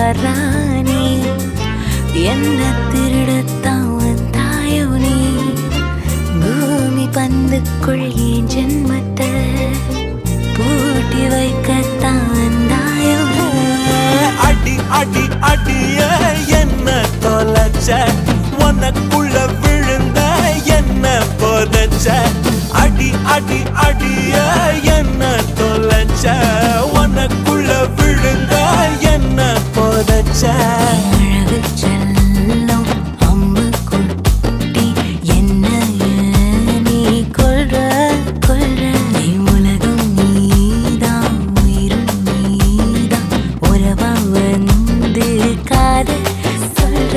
ராணி என்ன திருடத்தான் வந்தாயோ நீ பூமி பந்துக்குள் என் ஜென்மத்தை பூட்டி வைக்கத்தான் வந்தாயோ அடி அடி அடிய என்ன தொலைச்ச உனக்குள்ள விழுந்த என்ன போதச்ச அடி அடி அடிய என்ன தொலைச்ச உனக்குள்ள விழுந்த என்ன போதச்ச அழகு செல்லம் அம்பு குட்டி என்ன நீ கொல்ற நீ உலகம் நீதான் உயிரும் நீதான் உறவா வந்து காதல் சொல்ற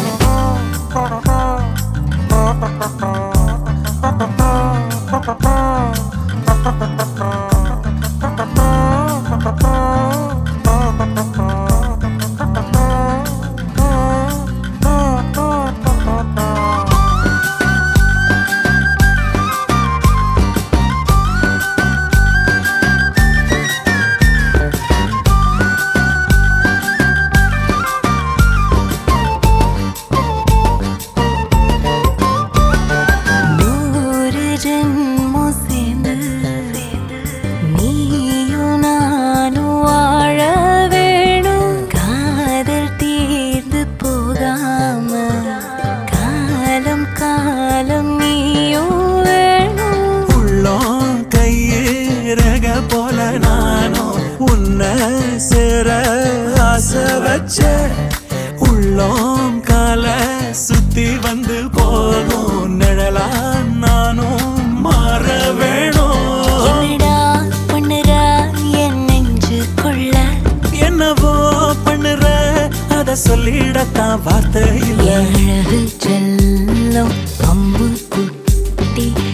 நீயும் நானும் வாழ வேணும் காதல் தீர்ந்து போகாம காலம் காலம் நீயும் வேணும் உள்ளோம் கையிறக போல நானும் உன்னை சேர ஆசை வச்ச உள்ளோம் கால சுத்தி வந்து போகும் நிழலா நானும் மாற வேணும் என்னடா பண்ணுற என் நெஞ்சு கொள்ள என்னவோ பண்ணுற அத சொல்லிடத்தான் வார்த்தை இல்லை அழகு செல்லம் அம்பு குட்டி